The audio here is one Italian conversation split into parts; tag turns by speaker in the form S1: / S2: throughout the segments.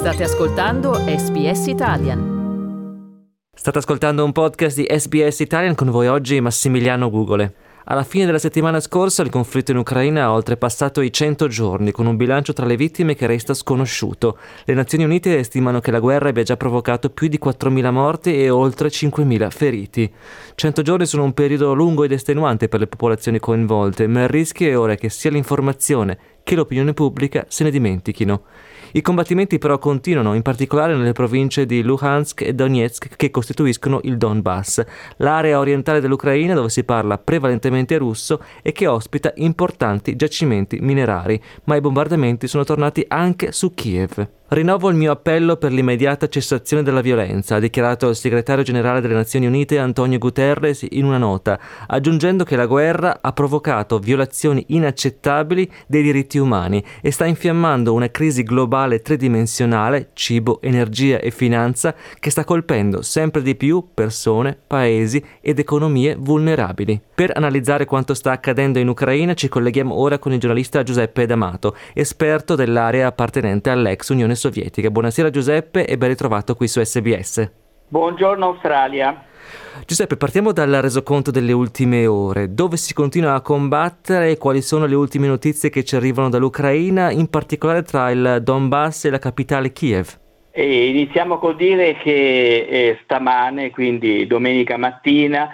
S1: State ascoltando SBS Italian.
S2: State ascoltando un podcast di SBS Italian, con voi oggi Massimiliano Gugole. Alla fine della settimana scorsa il conflitto in Ucraina ha oltrepassato i 100 giorni, con un bilancio tra le vittime che resta sconosciuto. Le Nazioni Unite stimano che la guerra abbia già provocato più di 4.000 morti e oltre 5.000 feriti. 100 giorni sono un periodo lungo ed estenuante per le popolazioni coinvolte, ma il rischio è ora che sia l'informazione che l'opinione pubblica se ne dimentichino. I combattimenti però continuano, in particolare nelle province di Luhansk e Donetsk, che costituiscono il Donbass, l'area orientale dell'Ucraina dove si parla prevalentemente russo e che ospita importanti giacimenti minerari, ma i bombardamenti sono tornati anche su Kiev. Rinnovo il mio appello per l'immediata cessazione della violenza, ha dichiarato il segretario generale delle Nazioni Unite Antonio Guterres in una nota, aggiungendo che la guerra ha provocato violazioni inaccettabili dei diritti umani e sta infiammando una crisi globale tridimensionale, cibo, energia e finanza, che sta colpendo sempre di più persone, paesi ed economie vulnerabili. Per analizzare quanto sta accadendo in Ucraina ci colleghiamo ora con il giornalista Giuseppe D'Amato, esperto dell'area appartenente all'ex Unione Sovietica. Buonasera Giuseppe e ben ritrovato qui su SBS.
S3: Buongiorno Australia.
S2: Giuseppe, partiamo dal resoconto delle ultime ore. Dove si continua a combattere e quali sono le ultime notizie che ci arrivano dall'Ucraina, in particolare tra il Donbass e la capitale Kiev?
S3: Iniziamo col dire che stamane, quindi domenica mattina,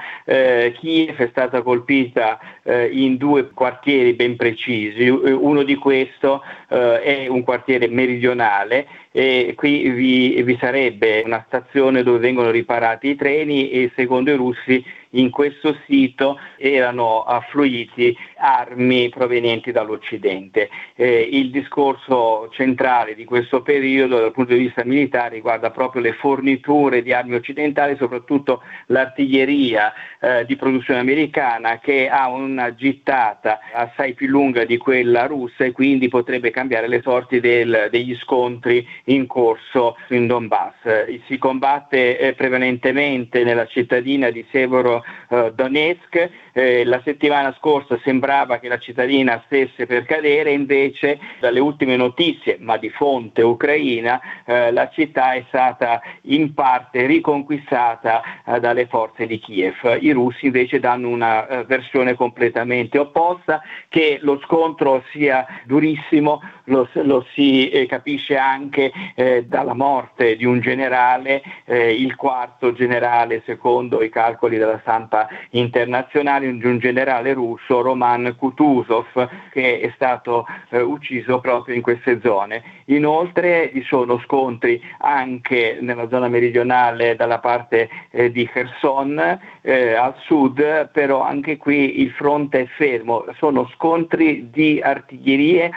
S3: Kiev è stata colpita in due quartieri ben precisi. Uno di questo è un quartiere meridionale e qui vi sarebbe una stazione dove vengono riparati i treni e secondo i russi in questo sito erano affluiti armi provenienti dall'Occidente. Il discorso centrale di questo periodo dal punto di vista militare riguarda proprio le forniture di armi occidentali, soprattutto l'artiglieria di produzione americana, che ha una gittata assai più lunga di quella russa e quindi potrebbe cambiare le sorti degli scontri in corso in Donbass. Si combatte prevalentemente nella cittadina di Severodonetsk. La settimana scorsa sembrava che la cittadina stesse per cadere, invece dalle ultime notizie, ma di fonte ucraina, la città è stata in parte riconquistata dalle forze di Kiev. I russi invece danno una versione completamente opposta, che lo scontro sia durissimo, lo si capisce anche dalla morte di un generale, il quarto generale secondo i calcoli della stampa internazionale, di un generale russo, Roman Kutuzov, che è stato ucciso proprio in queste zone. Inoltre ci sono scontri anche nella zona meridionale dalla parte di Kherson, al sud, però anche qui il fronte è fermo, sono scontri di artiglierie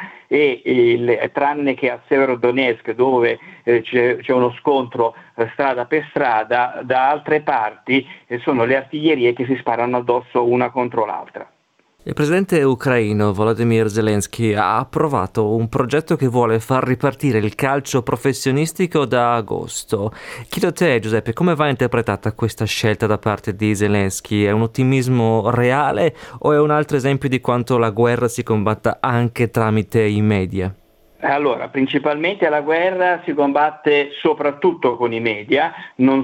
S3: e tranne che a Severodonetsk dove c'è uno scontro strada per strada, da altre parti sono le artiglierie che si sparano addosso una contro l'altra.
S2: Il presidente ucraino Volodymyr Zelensky ha approvato un progetto che vuole far ripartire il calcio professionistico da agosto. Chiedo a te, Giuseppe, come va interpretata questa scelta da parte di Zelensky? È un ottimismo reale o è un altro esempio di quanto la guerra si combatta anche tramite i media?
S3: Allora, principalmente la guerra si combatte soprattutto con i media, non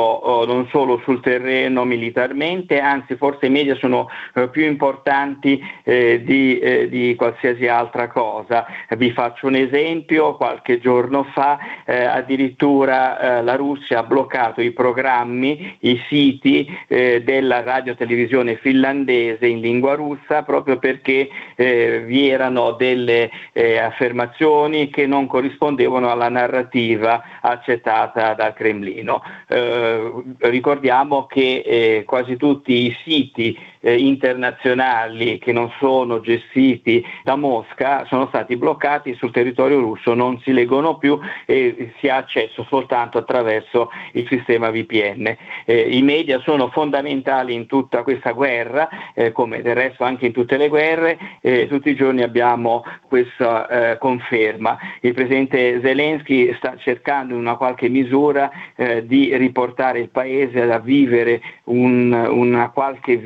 S3: solo sul terreno militarmente, anzi forse i media sono più importanti di qualsiasi altra cosa. Vi faccio un esempio: qualche giorno fa addirittura la Russia ha bloccato i programmi, i siti della radiotelevisione finlandese in lingua russa, proprio perché vi erano delle affermazioni che non corrispondevano alla narrativa accettata dal Cremlino. Ricordiamo che quasi tutti i siti internazionali che non sono gestiti da Mosca sono stati bloccati sul territorio russo, non si leggono più e si ha accesso soltanto attraverso il sistema VPN. I media sono fondamentali in tutta questa guerra, come del resto anche in tutte le guerre. Tutti i giorni abbiamo questa conferma. Il presidente Zelensky sta cercando in una qualche misura di riportare il paese a vivere una qualche vita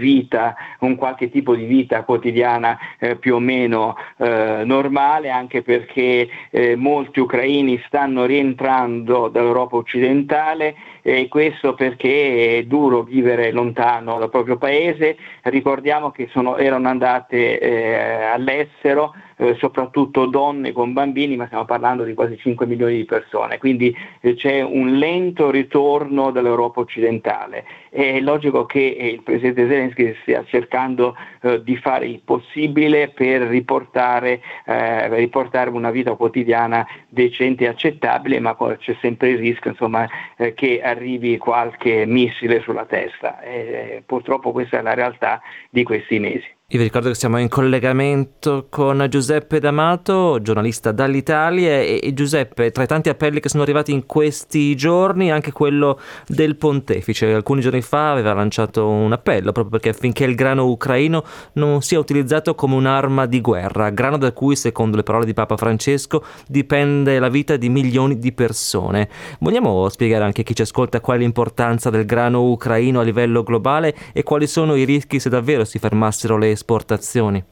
S3: un qualche tipo di vita quotidiana più o meno normale, anche perché molti ucraini stanno rientrando dall'Europa occidentale, e questo perché è duro vivere lontano dal proprio paese. Ricordiamo che erano andate all'estero soprattutto donne con bambini, ma stiamo parlando di quasi 5 milioni di persone, quindi c'è un lento ritorno dall'Europa occidentale. È logico che il presidente Zelensky stia cercando di fare il possibile per riportare una vita quotidiana decente e accettabile, ma c'è sempre il rischio che arrivi qualche missile sulla testa. Purtroppo questa è la realtà di questi mesi.
S2: Io vi ricordo che siamo in collegamento con Giuseppe D'Amato, giornalista dall'Italia, e Giuseppe, tra i tanti appelli che sono arrivati in questi giorni, anche quello del pontefice. Alcuni giorni fa aveva lanciato un appello proprio perché affinché il grano ucraino non sia utilizzato come un'arma di guerra, grano da cui, secondo le parole di Papa Francesco, dipende la vita di milioni di persone. Vogliamo spiegare anche a chi ci ascolta qual è l'importanza del grano ucraino a livello globale e quali sono i rischi se davvero si fermassero le esportazioni?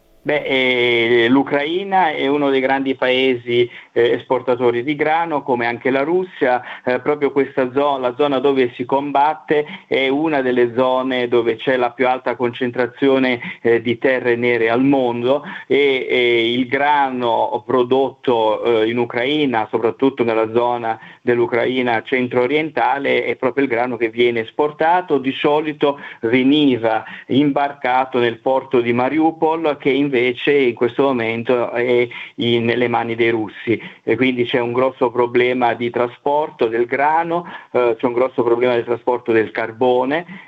S3: L'Ucraina è uno dei grandi paesi esportatori di grano, come anche la Russia. Proprio questa la zona dove si combatte è una delle zone dove c'è la più alta concentrazione di terre nere al mondo, e il grano prodotto in Ucraina, soprattutto nella zona dell'Ucraina centro-orientale, è proprio il grano che viene esportato. Di solito veniva imbarcato nel porto di Mariupol, che invece in questo momento è nelle mani dei russi, e quindi c'è un grosso problema di trasporto del grano, c'è un grosso problema di trasporto del carbone,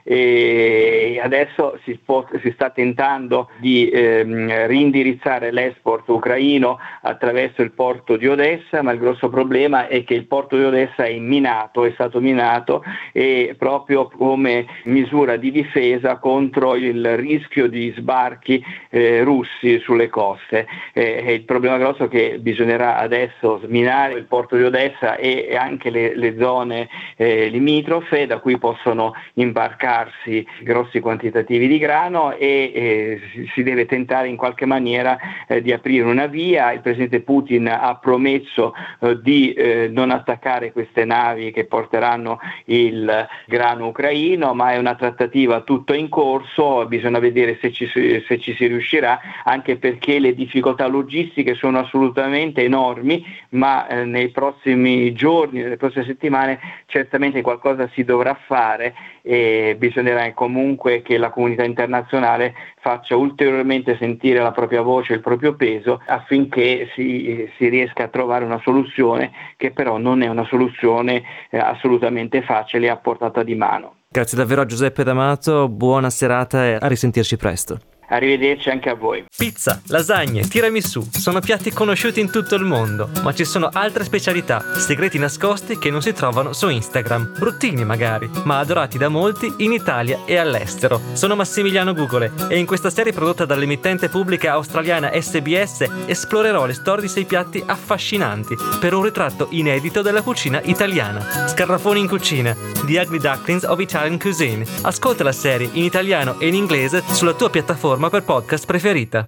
S3: e adesso si sta tentando di reindirizzare l'export ucraino attraverso il porto di Odessa, ma il grosso problema è che il porto di Odessa è stato minato, e proprio come misura di difesa contro il rischio di sbarchi russi sulle coste. Il problema grosso è che bisognerà adesso sminare il porto di Odessa e anche le zone limitrofe, da cui possono imbarcarsi grossi quantitativi di grano, e si deve tentare in qualche maniera di aprire una via. Il presidente Putin ha promesso di non attaccare queste navi che porteranno il grano ucraino, ma è una trattativa tutta in corso, bisogna vedere se ci si riuscirà, anche perché le difficoltà logistiche sono assolutamente enormi, ma nei prossimi giorni, nelle prossime settimane certamente qualcosa si dovrà fare, e bisognerà comunque che la comunità internazionale faccia ulteriormente sentire la propria voce, il proprio peso, affinché si riesca a trovare una soluzione che però non è una soluzione assolutamente facile e a portata di mano.
S2: Grazie davvero a Giuseppe D'Amato, buona serata e a risentirci presto.
S3: Arrivederci anche a voi.
S2: Pizza, lasagne, tiramisù sono piatti conosciuti in tutto il mondo, ma ci sono altre specialità, segreti nascosti che non si trovano su Instagram, bruttini magari, ma adorati da molti in Italia e all'estero. Sono Massimiliano Gugole e in questa serie prodotta dall'emittente pubblica australiana SBS esplorerò le storie di 6 piatti affascinanti per un ritratto inedito della cucina italiana. Scarafoni in cucina, The Ugly Ducklings of Italian Cuisine. Ascolta la serie in italiano e in inglese sulla tua piattaforma per podcast preferita.